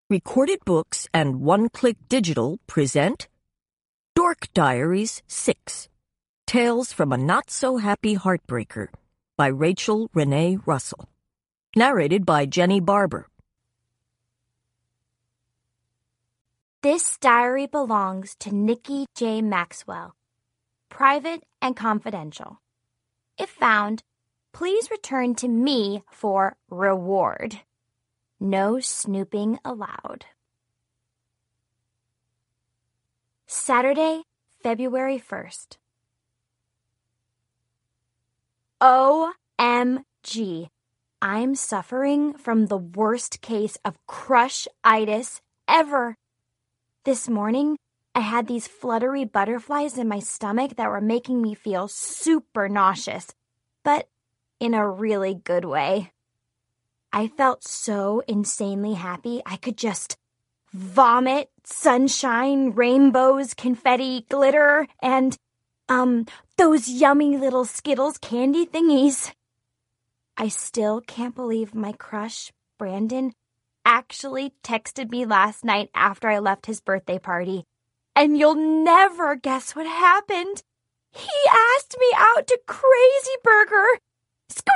Recorded Books and One Click Digital present Dork Diaries 6, Tales from a Not-So-Happy Heartbreaker by Rachel Renee Russell. Narrated by Jenny Barber. This diary belongs to Nikki J. Maxwell. Private and confidential. If found, please return to me for reward. No snooping allowed. Saturday, February 1st. OMG. I'm suffering from the worst case of crush-itis ever. This morning, I had these fluttery butterflies in my stomach that were making me feel super nauseous, but in a really good way. I felt so insanely happy I could just vomit sunshine, rainbows, confetti, glitter, and, those yummy little Skittles candy thingies. I still can't believe my crush, Brandon, actually texted me last night after I left his birthday party. And you'll never guess what happened. He asked me out to Crazy Burger. Squee!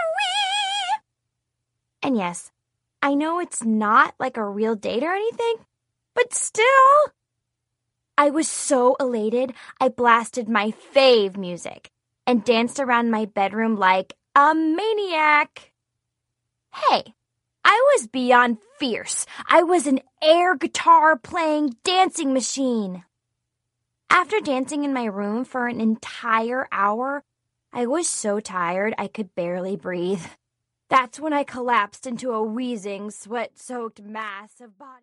And yes, I know it's not like a real date or anything, but still. I was so elated, I blasted my fave music and danced around my bedroom like a maniac. Hey, I was beyond fierce. I was an air guitar playing dancing machine. After dancing in my room for an entire hour, I was so tired I could barely breathe. That's when I collapsed into a wheezing, sweat-soaked mass of body.